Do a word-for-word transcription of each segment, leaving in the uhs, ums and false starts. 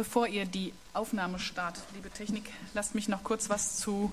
Bevor ihr die Aufnahme startet, liebe Technik, lasst mich noch kurz was zu,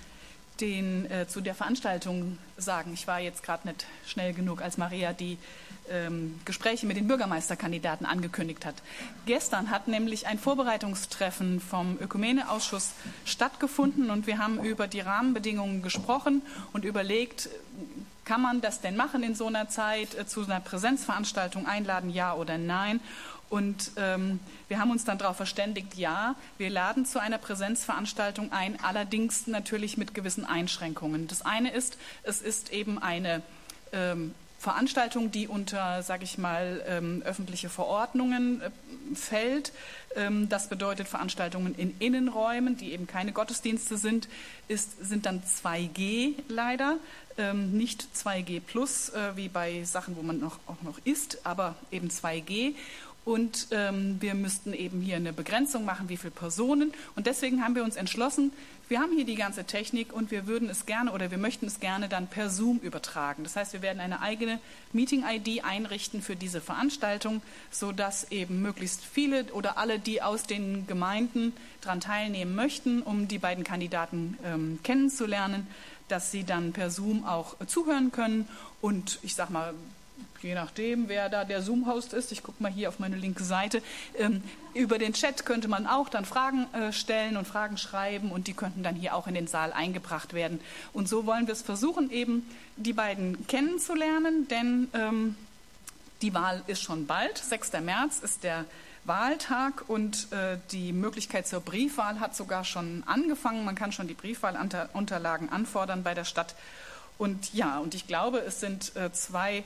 den, äh, zu der Veranstaltung sagen. Ich war jetzt gerade nicht schnell genug, als Maria die ähm, Gespräche mit den Bürgermeisterkandidaten angekündigt hat. Gestern hat nämlich ein Vorbereitungstreffen vom Ökumeneausschuss stattgefunden und wir haben über die Rahmenbedingungen gesprochen und überlegt, kann man das denn machen in so einer Zeit, äh, zu einer Präsenzveranstaltung einladen, ja oder nein? Und ähm, wir haben uns dann darauf verständigt, ja, wir laden zu einer Präsenzveranstaltung ein, allerdings natürlich mit gewissen Einschränkungen. Das eine ist, es ist eben eine ähm, Veranstaltung, die unter, sage ich mal, ähm, öffentliche Verordnungen äh, fällt. Ähm, das bedeutet, Veranstaltungen in Innenräumen, die eben keine Gottesdienste sind, ist, sind dann zwei G leider. Ähm, nicht zwei G plus, äh, wie bei Sachen, wo man noch, auch noch isst, aber eben zwei G. Und ähm, wir müssten eben hier eine Begrenzung machen, wie viele Personen. Und deswegen haben wir uns entschlossen, wir haben hier die ganze Technik und wir würden es gerne oder wir möchten es gerne dann per Zoom übertragen. Das heißt, wir werden eine eigene Meeting-I D einrichten für diese Veranstaltung, sodass eben möglichst viele oder alle, die aus den Gemeinden daran teilnehmen möchten, um die beiden Kandidaten ähm, kennenzulernen, dass sie dann per Zoom auch äh, zuhören können. Und ich sag mal, je nachdem, wer da der Zoom-Host ist, ich gucke mal hier auf meine linke Seite, ähm, über den Chat könnte man auch dann Fragen äh, stellen und Fragen schreiben und die könnten dann hier auch in den Saal eingebracht werden. Und so wollen wir es versuchen, eben die beiden kennenzulernen, denn ähm, die Wahl ist schon bald. sechster März ist der Wahltag und äh, die Möglichkeit zur Briefwahl hat sogar schon angefangen. Man kann schon die Briefwahlunterlagen anfordern bei der Stadt. Und ja, und ich glaube, es sind äh, zwei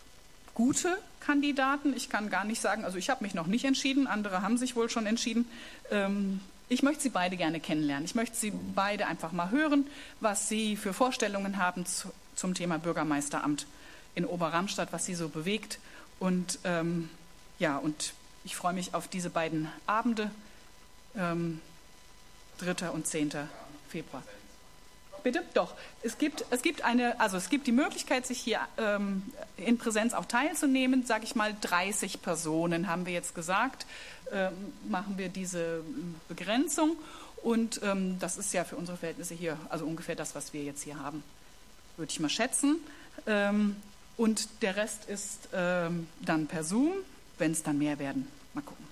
gute Kandidaten. Ich kann gar nicht sagen, also ich habe mich noch nicht entschieden, andere haben sich wohl schon entschieden. Ähm, ich möchte sie beide gerne kennenlernen. Ich möchte sie beide einfach mal hören, was sie für Vorstellungen haben zu, zum Thema Bürgermeisteramt in Oberramstadt, was sie so bewegt. Und ähm, ja, und ich freue mich auf diese beiden Abende, ähm, dritter und zehnter Februar. Bitte? Doch. Es gibt, es gibt eine, also es gibt die Möglichkeit, sich hier ähm, in Präsenz auch teilzunehmen. Sage ich mal, dreißig Personen haben wir jetzt gesagt, ähm, machen wir diese Begrenzung. Und ähm, das ist ja für unsere Verhältnisse hier, also ungefähr das, was wir jetzt hier haben, würde ich mal schätzen. Ähm, und der Rest ist ähm, dann per Zoom, wenn es dann mehr werden. Mal gucken.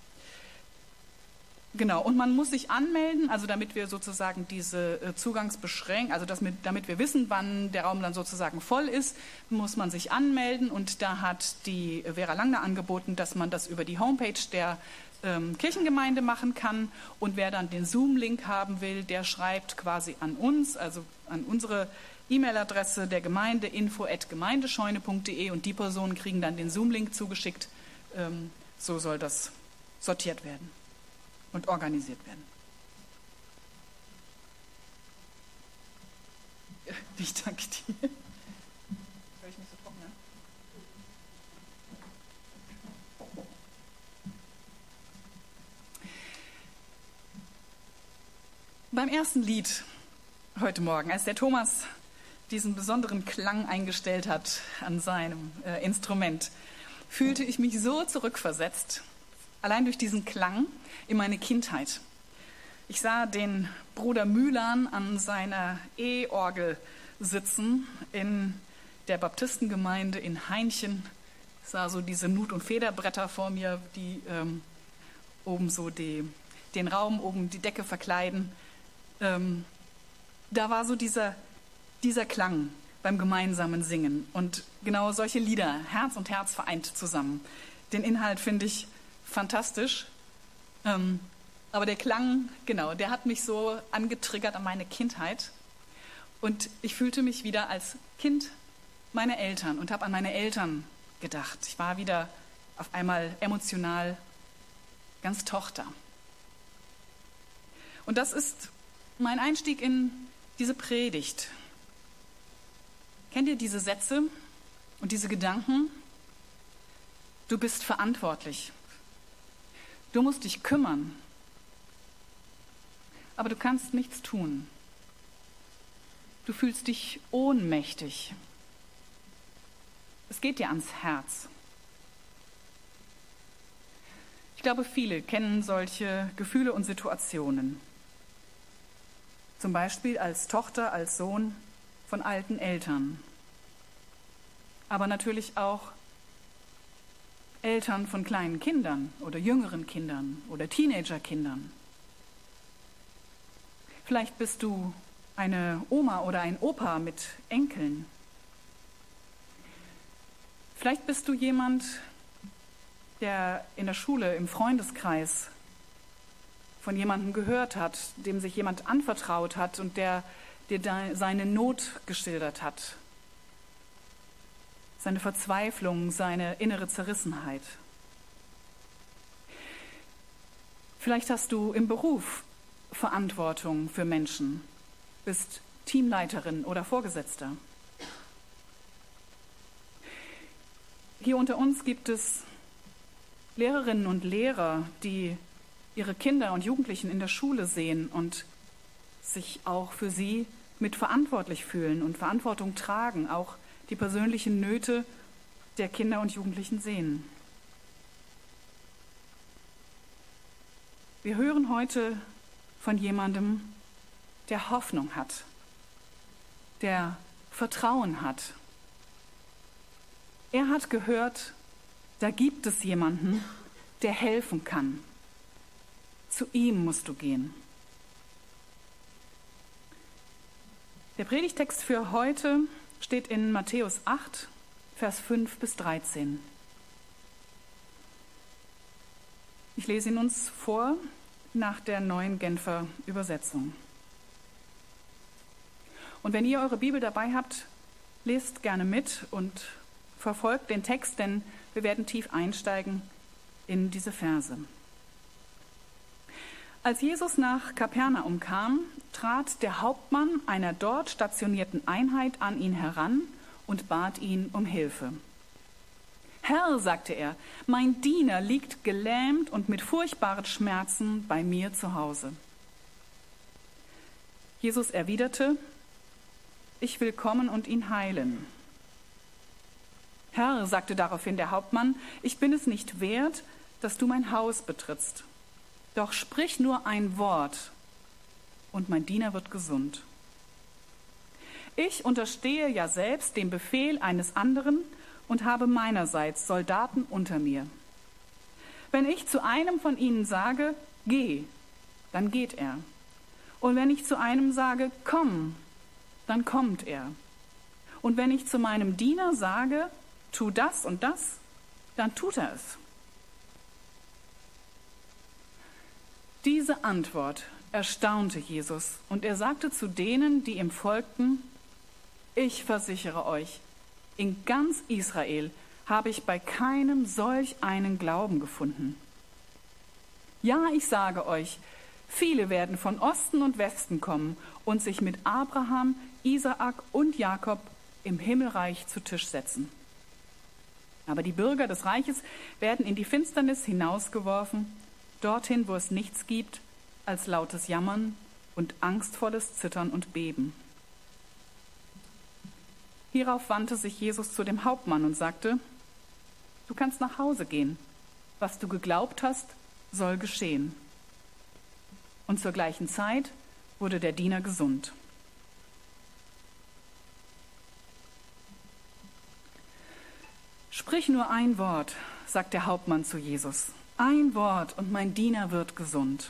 Genau, und man muss sich anmelden, also damit wir sozusagen diese äh, Zugangsbeschränkungen, also dass mit, damit wir wissen, wann der Raum dann sozusagen voll ist, muss man sich anmelden. Und da hat die Vera Langner angeboten, dass man das über die Homepage der ähm, Kirchengemeinde machen kann. Und wer dann den Zoom-Link haben will, der schreibt quasi an uns, also an unsere E-Mail-Adresse der Gemeinde info at gemeindescheune punkt de und die Personen kriegen dann den Zoom-Link zugeschickt. Ähm, so soll das sortiert werden und organisiert werden. Ich danke dir. Hör ich mich so trocken, ne? Beim ersten Lied heute Morgen, als der Thomas diesen besonderen Klang eingestellt hat an seinem äh, Instrument, fühlte ich mich so zurückversetzt, allein durch diesen Klang, in meine Kindheit. Ich sah den Bruder Mühlern an seiner E-Orgel sitzen in der Baptistengemeinde in Hainchen. Ich sah so diese Nut- und Federbretter vor mir, die ähm, oben so die, den Raum, oben die Decke verkleiden. Ähm, da war so dieser, dieser Klang beim gemeinsamen Singen. Und genau solche Lieder, Herz und Herz vereint zusammen. Den Inhalt finde ich fantastisch. Ähm, aber der Klang, genau, der hat mich so angetriggert an meine Kindheit. Und ich fühlte mich wieder als Kind meiner Eltern und habe an meine Eltern gedacht. Ich war wieder auf einmal emotional ganz Tochter. Und das ist mein Einstieg in diese Predigt. Kennt ihr diese Sätze und diese Gedanken? Du bist verantwortlich. Du musst dich kümmern, aber du kannst nichts tun. Du fühlst dich ohnmächtig. Es geht dir ans Herz. Ich glaube, viele kennen solche Gefühle und Situationen. Zum Beispiel als Tochter, als Sohn von alten Eltern. Aber natürlich auch Eltern von kleinen Kindern oder jüngeren Kindern oder Teenagerkindern. Vielleicht bist du eine Oma oder ein Opa mit Enkeln. Vielleicht bist du jemand, der in der Schule, im Freundeskreis von jemandem gehört hat, dem sich jemand anvertraut hat und der dir seine Not geschildert hat, seine Verzweiflung, seine innere Zerrissenheit. Vielleicht hast du im Beruf Verantwortung für Menschen, bist Teamleiterin oder Vorgesetzter. Hier unter uns gibt es Lehrerinnen und Lehrer, die ihre Kinder und Jugendlichen in der Schule sehen und sich auch für sie mit verantwortlich fühlen und Verantwortung tragen, auch die persönlichen Nöte der Kinder und Jugendlichen sehen. Wir hören heute von jemandem, der Hoffnung hat, der Vertrauen hat. Er hat gehört, da gibt es jemanden, der helfen kann. Zu ihm musst du gehen. Der Predigtext für heute steht in Matthäus acht, Vers fünf bis dreizehn. Ich lese ihn uns vor nach der neuen Genfer Übersetzung. Und wenn ihr eure Bibel dabei habt, lest gerne mit und verfolgt den Text, denn wir werden tief einsteigen in diese Verse. Als Jesus nach Kapernaum kam, trat der Hauptmann einer dort stationierten Einheit an ihn heran und bat ihn um Hilfe. Herr, sagte er, mein Diener liegt gelähmt und mit furchtbaren Schmerzen bei mir zu Hause. Jesus erwiderte, ich will kommen und ihn heilen. Herr, sagte daraufhin der Hauptmann, ich bin es nicht wert, dass du mein Haus betrittst. Doch sprich nur ein Wort und mein Diener wird gesund. Ich unterstehe ja selbst dem Befehl eines anderen und habe meinerseits Soldaten unter mir. Wenn ich zu einem von ihnen sage, geh, dann geht er. Und wenn ich zu einem sage, komm, dann kommt er. Und wenn ich zu meinem Diener sage, tu das und das, dann tut er es. Diese Antwort erstaunte Jesus und er sagte zu denen, die ihm folgten, ich versichere euch, in ganz Israel habe ich bei keinem solch einen Glauben gefunden. Ja, ich sage euch, viele werden von Osten und Westen kommen und sich mit Abraham, Isaak und Jakob im Himmelreich zu Tisch setzen. Aber die Bürger des Reiches werden in die Finsternis hinausgeworfen, dorthin, wo es nichts gibt als lautes Jammern und angstvolles Zittern und Beben. Hierauf wandte sich Jesus zu dem Hauptmann und sagte, du kannst nach Hause gehen. Was du geglaubt hast, soll geschehen. Und zur gleichen Zeit wurde der Diener gesund. Sprich nur ein Wort, sagt der Hauptmann zu Jesus. Ein Wort und mein Diener wird gesund.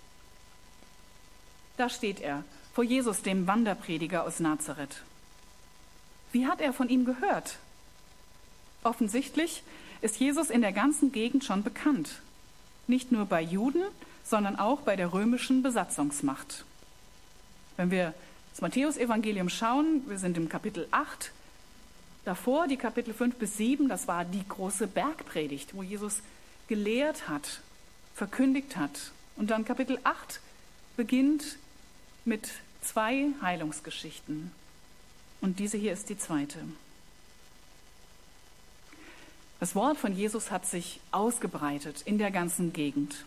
Da steht er, vor Jesus, dem Wanderprediger aus Nazareth. Wie hat er von ihm gehört? Offensichtlich ist Jesus in der ganzen Gegend schon bekannt. Nicht nur bei Juden, sondern auch bei der römischen Besatzungsmacht. Wenn wir das Matthäus-Evangelium schauen, wir sind im Kapitel acht, davor die Kapitel fünf bis sieben, das war die große Bergpredigt, wo Jesus gelehrt hat, verkündigt hat. Und dann Kapitel acht beginnt mit zwei Heilungsgeschichten. Und diese hier ist die zweite. Das Wort von Jesus hat sich ausgebreitet in der ganzen Gegend.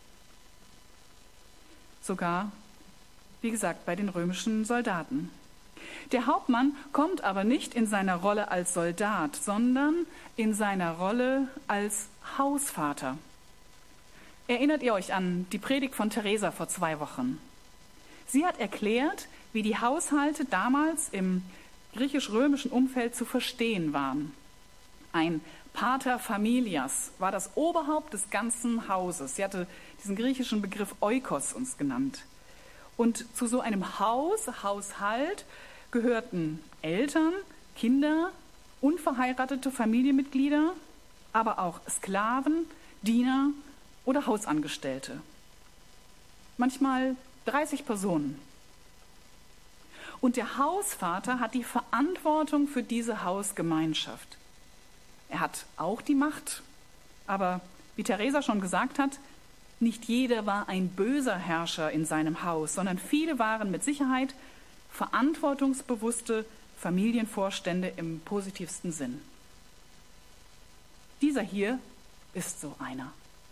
Sogar, wie gesagt, bei den römischen Soldaten. Der Hauptmann kommt aber nicht in seiner Rolle als Soldat, sondern in seiner Rolle als Hausvater. Erinnert ihr euch an die Predigt von Theresa vor zwei Wochen? Sie hat erklärt, wie die Haushalte damals im griechisch-römischen Umfeld zu verstehen waren. Ein Pater familias war das Oberhaupt des ganzen Hauses. Sie hatte diesen griechischen Begriff Oikos uns genannt. Und zu so einem Haus, Haushalt, gehörten Eltern, Kinder, unverheiratete Familienmitglieder, aber auch Sklaven, Diener oder Hausangestellte. Manchmal dreißig Personen. Und der Hausvater hat die Verantwortung für diese Hausgemeinschaft. Er hat auch die Macht, aber wie Theresa schon gesagt hat, nicht jeder war ein böser Herrscher in seinem Haus, sondern viele waren mit Sicherheit verantwortungsbewusste Familienvorstände im positivsten Sinn. Dieser hier ist so einer.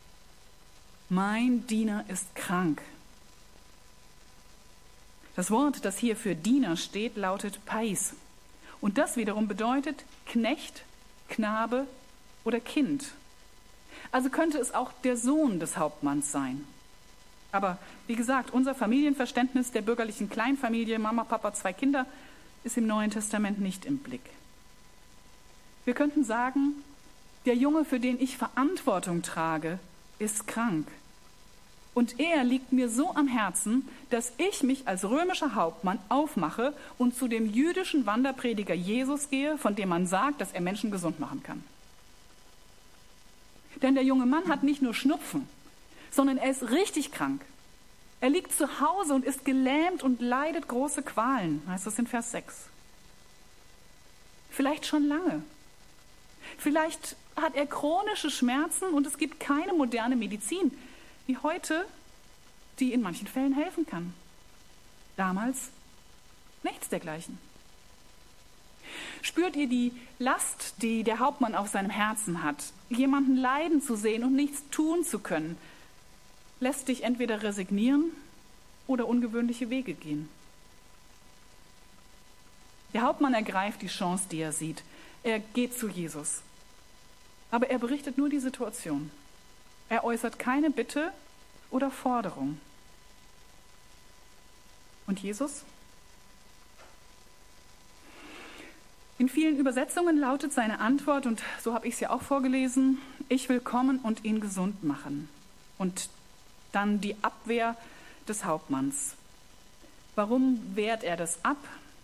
Mein Diener ist krank. Das Wort, das hier für Diener steht, lautet Pais. Und das wiederum bedeutet Knecht, Knabe oder Kind. Also könnte es auch der Sohn des Hauptmanns sein. Aber wie gesagt, unser Familienverständnis der bürgerlichen Kleinfamilie, Mama, Papa, zwei Kinder, ist im Neuen Testament nicht im Blick. Wir könnten sagen, der Junge, für den ich Verantwortung trage, ist krank. Und er liegt mir so am Herzen, dass ich mich als römischer Hauptmann aufmache und zu dem jüdischen Wanderprediger Jesus gehe, von dem man sagt, dass er Menschen gesund machen kann. Denn der junge Mann hat nicht nur Schnupfen, sondern er ist richtig krank. Er liegt zu Hause und ist gelähmt und leidet große Qualen, heißt das in Vers sechs. Vielleicht schon lange. Vielleicht hat er chronische Schmerzen und es gibt keine moderne Medizin wie heute, die in manchen Fällen helfen kann. Damals nichts dergleichen. Spürt ihr die Last, die der Hauptmann auf seinem Herzen hat, jemanden leiden zu sehen und nichts tun zu können, lässt dich entweder resignieren oder ungewöhnliche Wege gehen. Der Hauptmann ergreift die Chance, die er sieht. Er geht zu Jesus. Aber er berichtet nur die Situation. Er äußert keine Bitte oder Forderung. Und Jesus? In vielen Übersetzungen lautet seine Antwort, und so habe ich es ja auch vorgelesen, ich will kommen und ihn gesund machen. Und dann die Abwehr des Hauptmanns. Warum wehrt er das ab?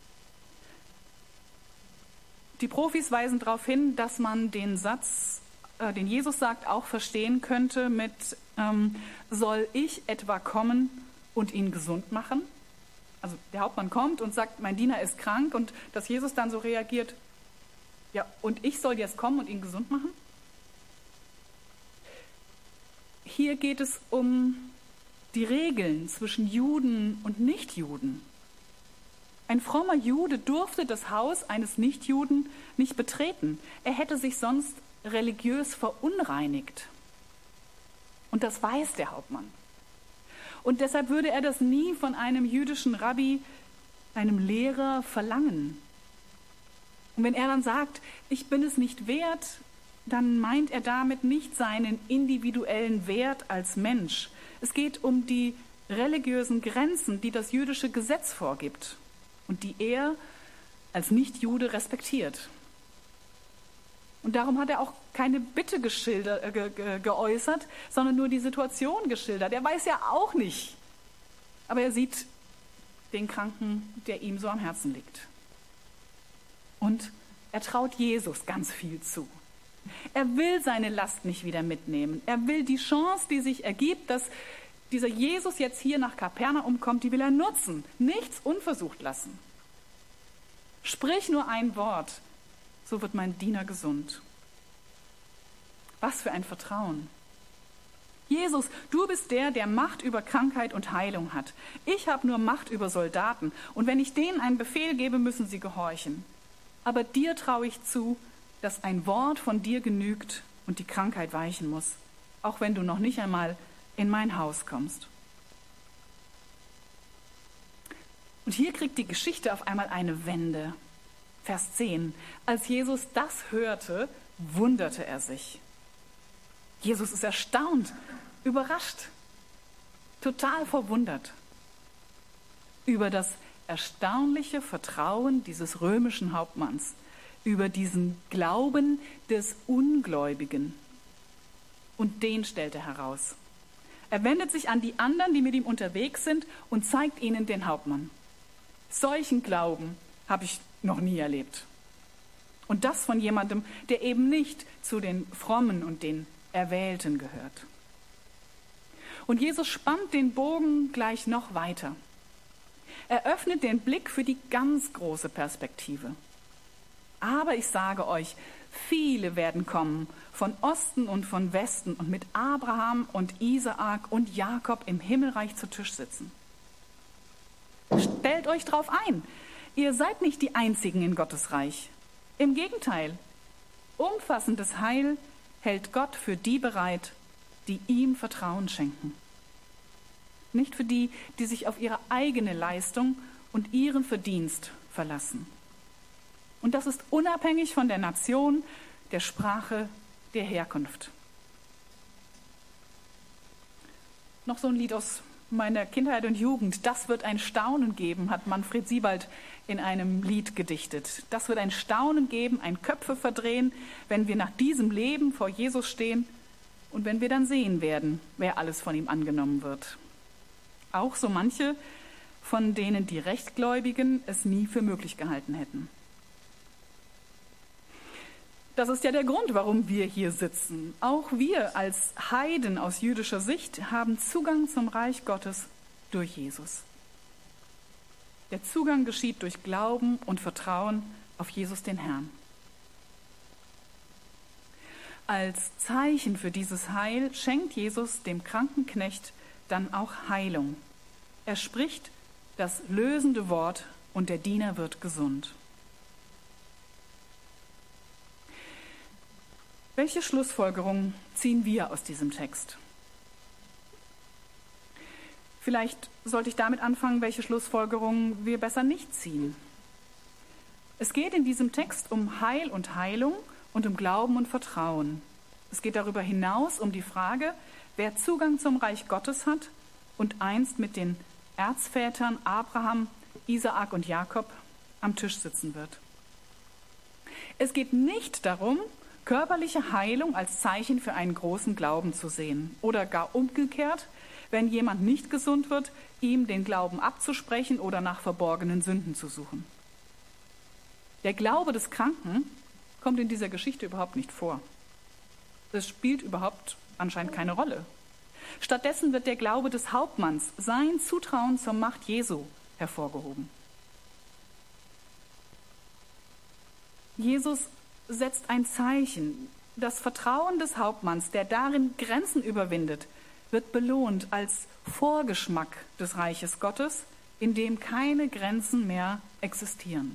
Die Profis weisen darauf hin, dass man den Satz, äh, den Jesus sagt, auch verstehen könnte mit, ähm, soll ich etwa kommen und ihn gesund machen? Also der Hauptmann kommt und sagt, mein Diener ist krank, und dass Jesus dann so reagiert, ja, und ich soll jetzt kommen und ihn gesund machen? Hier geht es um die Regeln zwischen Juden und Nichtjuden. Ein frommer Jude durfte das Haus eines Nichtjuden nicht betreten. Er hätte sich sonst religiös verunreinigt. Und das weiß der Hauptmann. Und deshalb würde er das nie von einem jüdischen Rabbi, einem Lehrer, verlangen. Und wenn er dann sagt, ich bin es nicht wert, dann meint er damit nicht seinen individuellen Wert als Mensch. Es geht um die religiösen Grenzen, die das jüdische Gesetz vorgibt und die er als Nichtjude respektiert. Und darum hat er auch keine Bitte geschildert, äh, ge, ge, geäußert, sondern nur die Situation geschildert. Er weiß ja auch nicht, aber er sieht den Kranken, der ihm so am Herzen liegt. Und er traut Jesus ganz viel zu. Er will seine Last nicht wieder mitnehmen. Er will die Chance, die sich ergibt, dass dieser Jesus jetzt hier nach Kapernaum kommt, die will er nutzen, nichts unversucht lassen. Sprich nur ein Wort, so wird mein Diener gesund. Was für ein Vertrauen. Jesus, du bist der, der Macht über Krankheit und Heilung hat. Ich habe nur Macht über Soldaten. Und wenn ich denen einen Befehl gebe, müssen sie gehorchen. Aber dir traue ich zu, dass ein Wort von dir genügt und die Krankheit weichen muss, auch wenn du noch nicht einmal in mein Haus kommst. Und hier kriegt die Geschichte auf einmal eine Wende. Vers zehn. Als Jesus das hörte, wunderte er sich. Jesus ist erstaunt. überrascht, total verwundert über das erstaunliche Vertrauen dieses römischen Hauptmanns, über diesen Glauben des Ungläubigen. Und den stellt er heraus. Er wendet sich an die anderen, die mit ihm unterwegs sind, und zeigt ihnen den Hauptmann. Solchen Glauben habe ich noch nie erlebt. Und das von jemandem, der eben nicht zu den Frommen und den Erwählten gehört. Und Jesus spannt den Bogen gleich noch weiter. Er öffnet den Blick für die ganz große Perspektive. Aber ich sage euch, viele werden kommen, von Osten und von Westen und mit Abraham und Isaak und Jakob im Himmelreich zu Tisch sitzen. Stellt euch drauf ein, ihr seid nicht die Einzigen in Gottes Reich. Im Gegenteil, umfassendes Heil hält Gott für die bereit, die ihm Vertrauen schenken. Nicht für die, die sich auf ihre eigene Leistung und ihren Verdienst verlassen. Und das ist unabhängig von der Nation, der Sprache, der Herkunft. Noch so ein Lied aus meiner Kindheit und Jugend. Das wird ein Staunen geben, hat Manfred Siebald in einem Lied gedichtet. Das wird ein Staunen geben, ein Köpfe verdrehen, wenn wir nach diesem Leben vor Jesus stehen und wenn wir dann sehen werden, wer alles von ihm angenommen wird. Auch so manche, von denen die Rechtgläubigen es nie für möglich gehalten hätten. Das ist ja der Grund, warum wir hier sitzen. Auch wir als Heiden aus jüdischer Sicht haben Zugang zum Reich Gottes durch Jesus. Der Zugang geschieht durch Glauben und Vertrauen auf Jesus den Herrn. Als Zeichen für dieses Heil schenkt Jesus dem kranken Knecht dann auch Heilung. Er spricht das lösende Wort und der Diener wird gesund. Welche Schlussfolgerungen ziehen wir aus diesem Text? Vielleicht sollte ich damit anfangen, welche Schlussfolgerungen wir besser nicht ziehen. Es geht in diesem Text um Heil und Heilung und um Glauben und Vertrauen. Es geht darüber hinaus um die Frage, wer Zugang zum Reich Gottes hat und einst mit den Erzvätern Abraham, Isaak und Jakob am Tisch sitzen wird. Es geht nicht darum, körperliche Heilung als Zeichen für einen großen Glauben zu sehen oder gar umgekehrt, wenn jemand nicht gesund wird, ihm den Glauben abzusprechen oder nach verborgenen Sünden zu suchen. Der Glaube des Kranken kommt in dieser Geschichte überhaupt nicht vor. Das spielt überhaupt anscheinend keine Rolle. Stattdessen wird der Glaube des Hauptmanns, sein Zutrauen zur Macht Jesu, hervorgehoben. Jesus setzt ein Zeichen. Das Vertrauen des Hauptmanns, der darin Grenzen überwindet, wird belohnt als Vorgeschmack des Reiches Gottes, in dem keine Grenzen mehr existieren.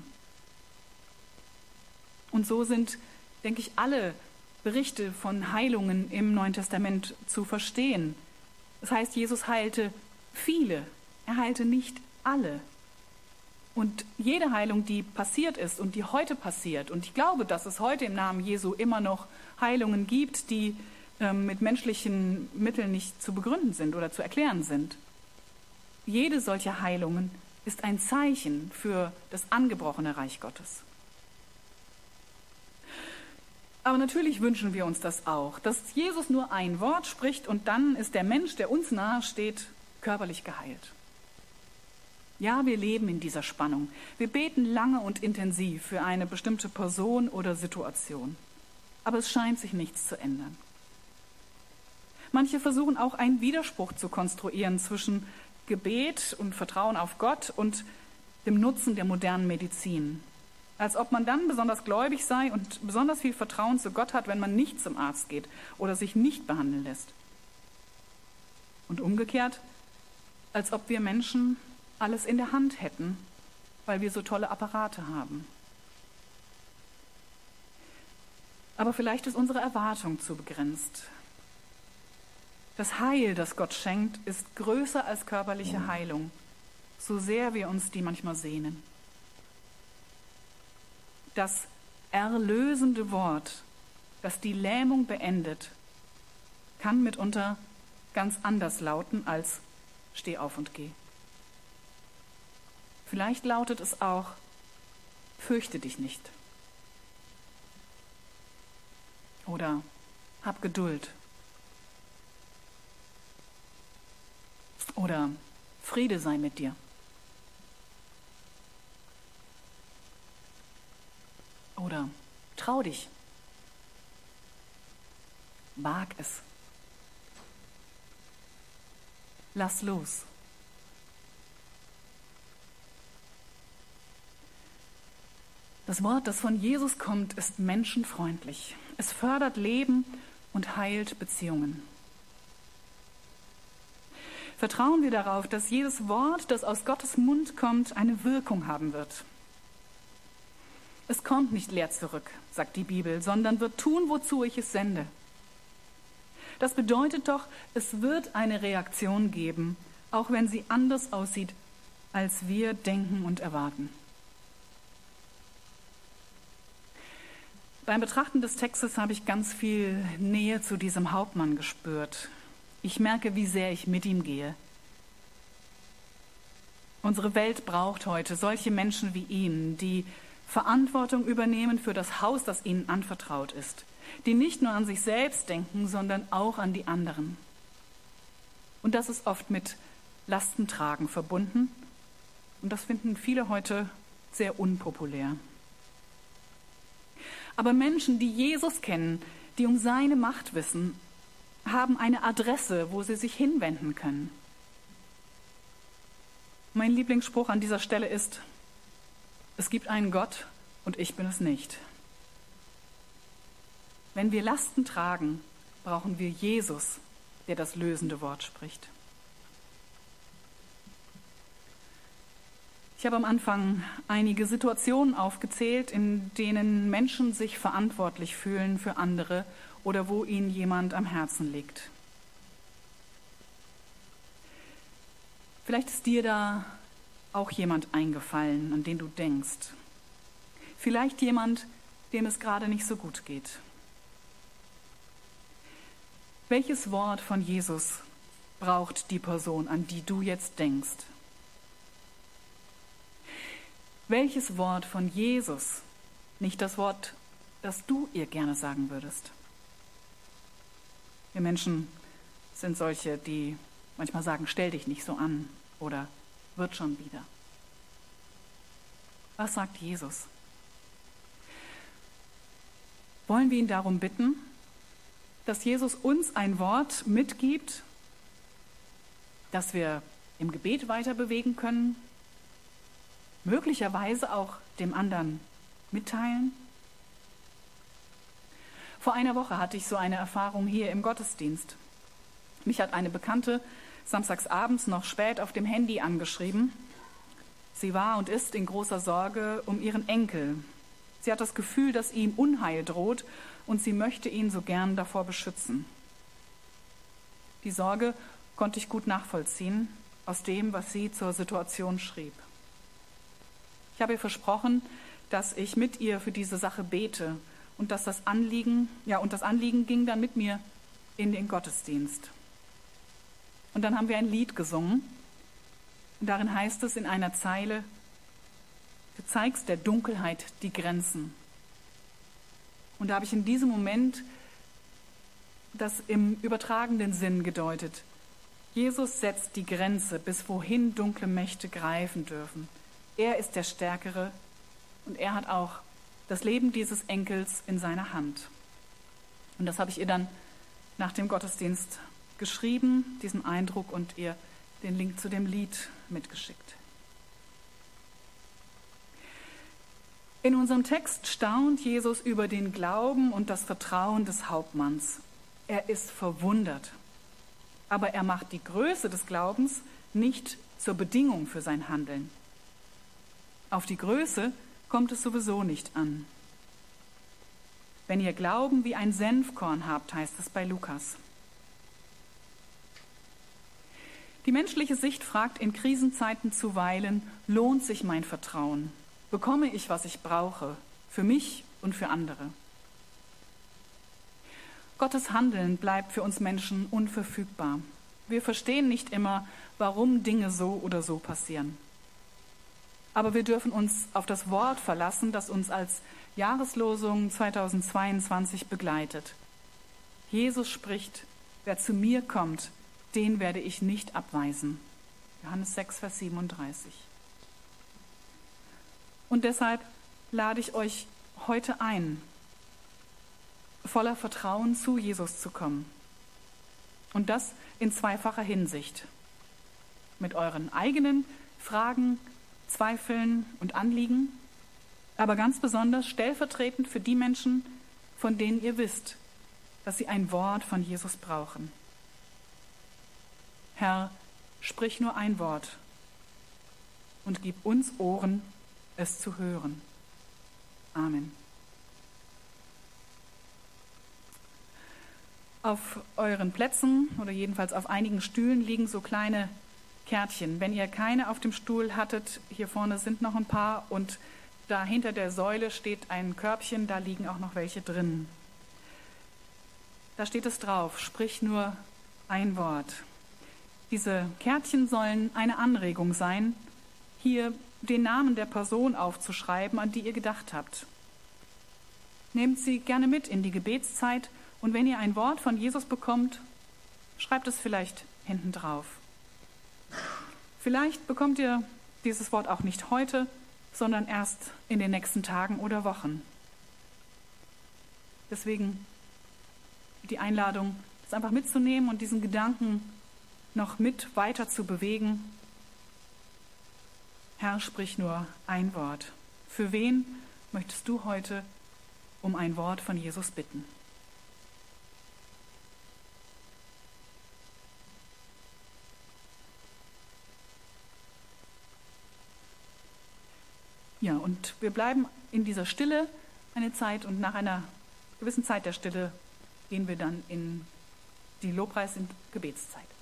Und so sind, denke ich, alle Berichte von Heilungen im Neuen Testament zu verstehen. Das heißt, Jesus heilte viele, er heilte nicht alle. Und jede Heilung, die passiert ist und die heute passiert, und ich glaube, dass es heute im Namen Jesu immer noch Heilungen gibt, die ähm, mit menschlichen Mitteln nicht zu begründen sind oder zu erklären sind. Jede solche Heilungen ist ein Zeichen für das angebrochene Reich Gottes. Aber natürlich wünschen wir uns das auch, dass Jesus nur ein Wort spricht und dann ist der Mensch, der uns nahe steht, körperlich geheilt. Ja, wir leben in dieser Spannung. Wir beten lange und intensiv für eine bestimmte Person oder Situation. Aber es scheint sich nichts zu ändern. Manche versuchen auch einen Widerspruch zu konstruieren zwischen Gebet und Vertrauen auf Gott und dem Nutzen der modernen Medizin. Als ob man dann besonders gläubig sei und besonders viel Vertrauen zu Gott hat, wenn man nicht zum Arzt geht oder sich nicht behandeln lässt. Und umgekehrt, als ob wir Menschen alles in der Hand hätten, weil wir so tolle Apparate haben. Aber vielleicht ist unsere Erwartung zu begrenzt. Das Heil, das Gott schenkt, ist größer als körperliche Heilung, so sehr wir uns die manchmal sehnen. Das erlösende Wort, das die Lähmung beendet, kann mitunter ganz anders lauten als steh auf und geh. Vielleicht lautet es auch, fürchte dich nicht. Oder hab Geduld. Oder Friede sei mit dir. Oder trau dich. Wag es. Lass los. Das Wort, das von Jesus kommt, ist menschenfreundlich. Es fördert Leben und heilt Beziehungen. Vertrauen wir darauf, dass jedes Wort, das aus Gottes Mund kommt, eine Wirkung haben wird. Es kommt nicht leer zurück, sagt die Bibel, sondern wird tun, wozu ich es sende. Das bedeutet doch, es wird eine Reaktion geben, auch wenn sie anders aussieht, als wir denken und erwarten. Beim Betrachten des Textes habe ich ganz viel Nähe zu diesem Hauptmann gespürt. Ich merke, wie sehr ich mit ihm gehe. Unsere Welt braucht heute solche Menschen wie ihn, die Verantwortung übernehmen für das Haus, das ihnen anvertraut ist, die nicht nur an sich selbst denken, sondern auch an die anderen. Und das ist oft mit Lastentragen verbunden. Und das finden viele heute sehr unpopulär. Aber Menschen, die Jesus kennen, die um seine Macht wissen, haben eine Adresse, wo sie sich hinwenden können. Mein Lieblingsspruch an dieser Stelle ist: Es gibt einen Gott und ich bin es nicht. Wenn wir Lasten tragen, brauchen wir Jesus, der das lösende Wort spricht. Ich habe am Anfang einige Situationen aufgezählt, in denen Menschen sich verantwortlich fühlen für andere oder wo ihnen jemand am Herzen liegt. Vielleicht ist dir da auch jemand eingefallen, an den du denkst. Vielleicht jemand, dem es gerade nicht so gut geht. Welches Wort von Jesus braucht die Person, an die du jetzt denkst? Welches Wort von Jesus, nicht das Wort, das du ihr gerne sagen würdest? Wir Menschen sind solche, die manchmal sagen, stell dich nicht so an oder wird schon wieder. Was sagt Jesus? Wollen wir ihn darum bitten, dass Jesus uns ein Wort mitgibt, das wir im Gebet weiter bewegen können, möglicherweise auch dem anderen mitteilen? Vor einer Woche hatte ich so eine Erfahrung hier im Gottesdienst. Mich hat eine Bekannte samstags abends noch spät auf dem Handy angeschrieben. Sie war und ist in großer Sorge um ihren Enkel. Sie hat das Gefühl, dass ihm Unheil droht und sie möchte ihn so gern davor beschützen. Die Sorge konnte ich gut nachvollziehen aus dem, was sie zur Situation schrieb. Ich habe ihr versprochen, dass ich mit ihr für diese Sache bete und dass das Anliegen, ja, und das Anliegen ging dann mit mir in den Gottesdienst. Und dann haben wir ein Lied gesungen. Und darin heißt es in einer Zeile: Du zeigst der Dunkelheit die Grenzen. Und da habe ich in diesem Moment das im übertragenen Sinn gedeutet. Jesus setzt die Grenze, bis wohin dunkle Mächte greifen dürfen. Er ist der Stärkere und er hat auch das Leben dieses Enkels in seiner Hand. Und das habe ich ihr dann nach dem Gottesdienst geschrieben, diesen Eindruck, und ihr den Link zu dem Lied mitgeschickt. In unserem Text staunt Jesus über den Glauben und das Vertrauen des Hauptmanns. Er ist verwundert, aber er macht die Größe des Glaubens nicht zur Bedingung für sein Handeln. Auf die Größe kommt es sowieso nicht an. Wenn ihr Glauben wie ein Senfkorn habt, heißt es bei Lukas. Die menschliche Sicht fragt in Krisenzeiten zuweilen: Lohnt sich mein Vertrauen? Bekomme ich, was ich brauche, für mich und für andere? Gottes Handeln bleibt für uns Menschen unverfügbar. Wir verstehen nicht immer, warum Dinge so oder so passieren. Aber wir dürfen uns auf das Wort verlassen, das uns als Jahreslosung zweitausendzweiundzwanzig begleitet. Jesus spricht, wer zu mir kommt, den werde ich nicht abweisen. Johannes sechs, Vers siebenunddreißig. Und deshalb lade ich euch heute ein, voller Vertrauen zu Jesus zu kommen. Und das in zweifacher Hinsicht. Mit euren eigenen Fragen, Zweifeln und Anliegen, aber ganz besonders stellvertretend für die Menschen, von denen ihr wisst, dass sie ein Wort von Jesus brauchen. Herr, sprich nur ein Wort und gib uns Ohren, es zu hören. Amen. Auf euren Plätzen oder jedenfalls auf einigen Stühlen liegen so kleine Kärtchen. Wenn ihr keine auf dem Stuhl hattet, hier vorne sind noch ein paar und da hinter der Säule steht ein Körbchen, da liegen auch noch welche drin. Da steht es drauf, sprich nur ein Wort. Diese Kärtchen sollen eine Anregung sein, hier den Namen der Person aufzuschreiben, an die ihr gedacht habt. Nehmt sie gerne mit in die Gebetszeit und wenn ihr ein Wort von Jesus bekommt, schreibt es vielleicht hinten drauf. Vielleicht bekommt ihr dieses Wort auch nicht heute, sondern erst in den nächsten Tagen oder Wochen. Deswegen die Einladung, das einfach mitzunehmen und diesen Gedanken noch mit weiter zu bewegen. Herr, sprich nur ein Wort. Für wen möchtest du heute um ein Wort von Jesus bitten? Ja, und wir bleiben in dieser Stille eine Zeit und nach einer gewissen Zeit der Stille gehen wir dann in die Lobpreis- und Gebetszeit.